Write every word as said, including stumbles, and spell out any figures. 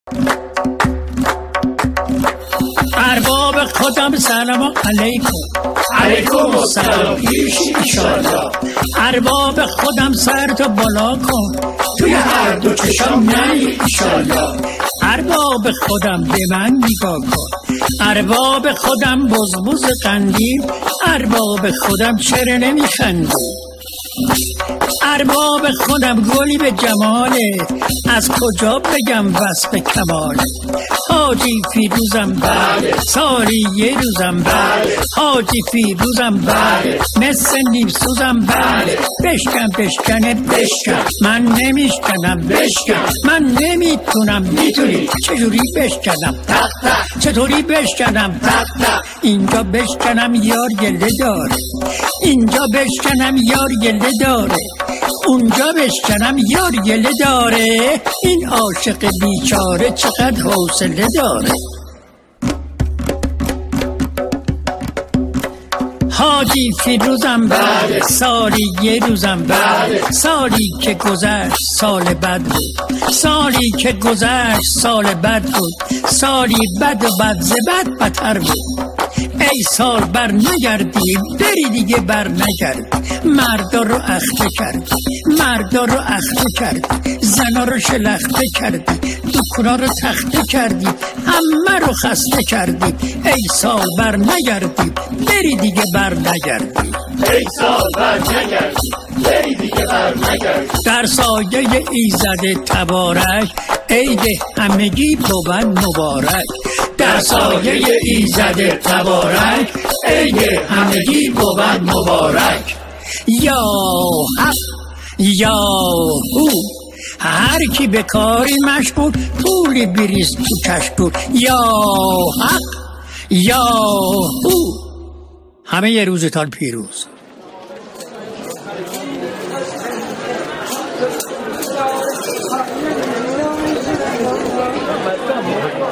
ارباب خودم سلام علیکم. علیکم السلام پیش ایشالله. ارباب خودم سر تو بالا کن، توی هر دو چشم نی ایشالله. ارباب خودم به من نگاه کن، ارباب خودم بزبز قندیل، ارباب خودم چرا نمیخندی؟ ارباب خودم گلی به جماله، از کجا بگم وصف کماله؟ حاجی فیروزم بله، سالی یه روزم بله، حاجی فیروزم بله، مثل نیم سوزم بله. بشکن بشکنه بشکن، من نمیشکنم بشکن، من نمیتونم میتونی. چجوری بشکنم؟ تق تق. چطوری بشکنم؟ تق تق. اینجا بشکنم یار گله داره، اینجا بشکنم یار گله داره، اونجا بشکنم یار گله داره. این عاشق بیچاره چقدر حوصله داره. حاجی فیروزم بله، سالی یه روزم بله، سالی که گذشت سال بد بود، سالی که گذشت سال بد بود، سالی بد و بد ز بد بدتر بود. ای سال بر نگردی بری دیگه بر نگردی، مردا رو اخته کردی، مردا رو اخته کردی، زنا رو شلخته کردی، دکونا رو تخته کردی، همه رو خسته کردی. ای سال بر نگردی بری دیگه بر نگردی، ای سال بر نگردی بری دیگه بر نگردی. در سایه ایزد تبارک عید همگی بود مبارک، در سایه ایزد تبارک عید همگی بود مبارک. یا حق یا هو، هر کی به کاری مشغول پولی بریز تو کشکول. یا حق یا هو. همه یه روزتان پیروز. Thank you.